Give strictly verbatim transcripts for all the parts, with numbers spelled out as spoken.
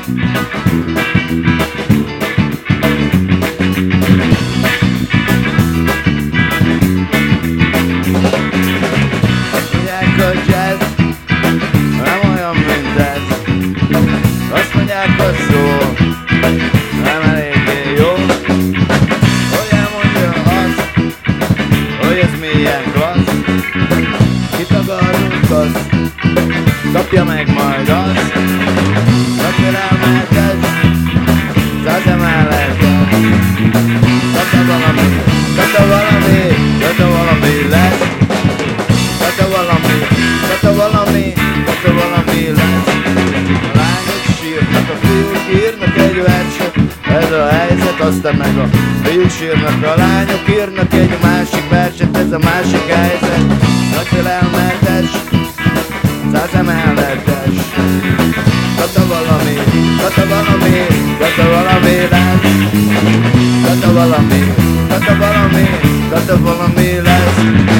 A jazz nem olyan, mint ez. Azt mondják, hogy szól, nem eléggé jó, hogy elmondja azt, hogy ez milyen klassz. Kitagadunk azt, kapja meg majd azt. Történelmetes, száz emeletes. Kata valami, kata valami, kata valami lesz. Kata valami, kata valami, kata valami lesz. A lányok sírnak, a fiúk írnak egy verset. Ez a helyzet, aztán meg a fiúk sírnak, a lányok írnak egy másik verset. Ez a másik helyzet, nagy félelmetes, száz emeletes. Kata valami, kata valami, kata valami lesz. Kata valami, kata valami, kata valami lesz.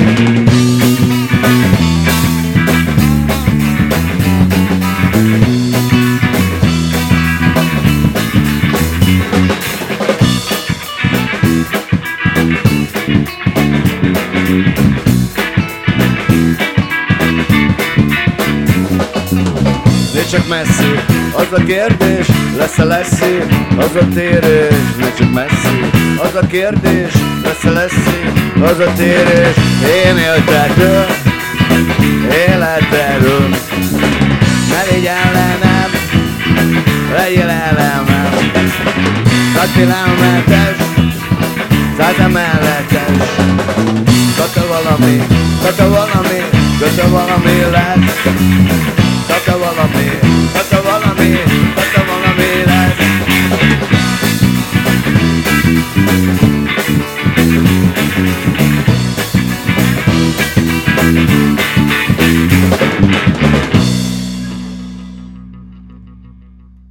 Ne csak messzi, az a kérdés, lesz-e leszi, az a térés. Ne csak messzi, az a kérdés, lesz-e leszi, az a térés. Én éltető, életerő, ne légy ellenem, legyél ellenem. Nagy félelmetes, száz emeletes. Kata valami, kata valami, kata valami lesz. Kata valami,